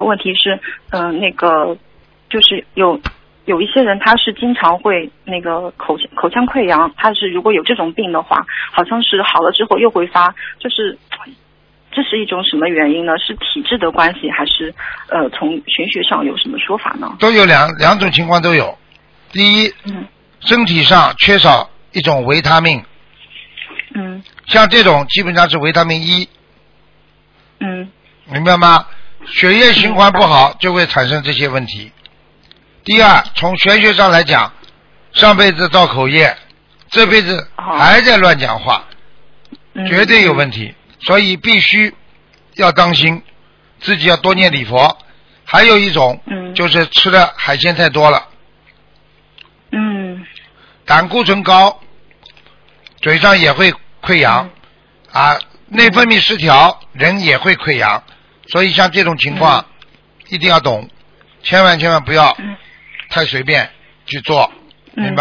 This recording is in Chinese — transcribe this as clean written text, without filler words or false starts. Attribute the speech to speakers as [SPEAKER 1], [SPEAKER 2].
[SPEAKER 1] 问题是，那个就是有一些人他是经常会那个口腔溃疡，他是如果有这种病的话，好像是好了之后又会发，就是这是一种什么原因呢？是体质的关系，还是从玄学上有什么说法呢？
[SPEAKER 2] 都有两种情况都有。第一，身体上缺少一种维他命，像这种基本上是维他命E，明白吗？血液循环不好就会产生这些问题。第二，从玄学上来讲，上辈子造口业，这辈子还在乱讲话，绝对有问题，所以必须要当心，自己要多念礼佛。还有一种，就是吃的海鲜太多了，胆固醇高，嘴上也会溃疡，内分泌失调，人也会溃疡，所以像这种情况，一定要懂，千万不要太随便去做，明白